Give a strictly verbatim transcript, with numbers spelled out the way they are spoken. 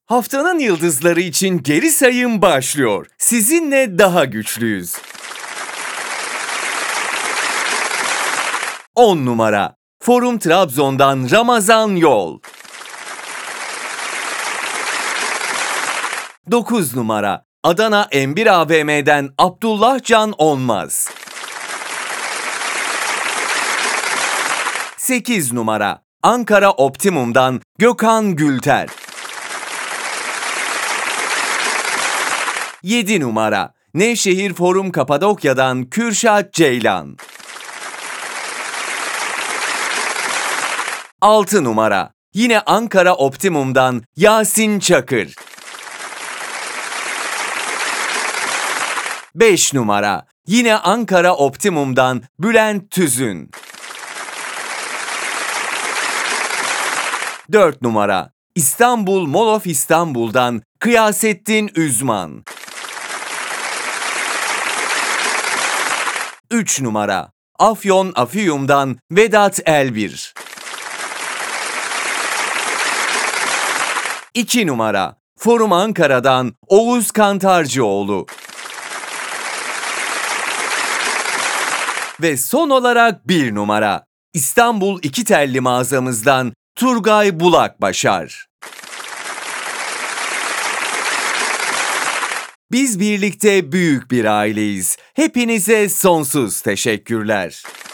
Haftanın yıldızları için geri sayım başlıyor. Sizinle daha güçlüyüz. on numara. Forum Trabzon'dan Ramazan Yol. dokuz numara. Adana M bir A V M'den Abdullah Can Olmaz. sekiz numara. Ankara Optimum'dan Gökhan Gülter. yedi numara. Nevşehir Forum Kapadokya'dan Kürşat Ceylan. altı numara. Yine Ankara Optimum'dan Yasin Çakır. beş numara. Yine Ankara Optimum'dan Bülent Tüzün. dört numara. İstanbul Mall of İstanbul'dan Kıyasettin Üzman. üç numara. Afyon Afiyum'dan Vedat Elbir. iki numara. Forum Ankara'dan Oğuz Kantarcıoğlu. Ve son olarak bir numara. İstanbul İki Telli mağazamızdan Turgay Bulakbaşar. Biz birlikte büyük bir aileyiz. Hepinize sonsuz teşekkürler.